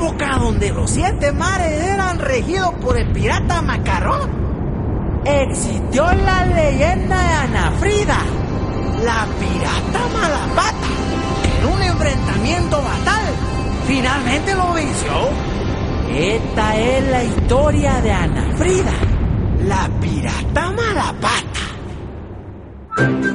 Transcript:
época donde los 7 mares eran regidos por el pirata Macarrón, existió la leyenda de Anafrida, la pirata malapata, que en un enfrentamiento fatal finalmente lo venció. Esta es la historia de Anafrida, la pirata malapata.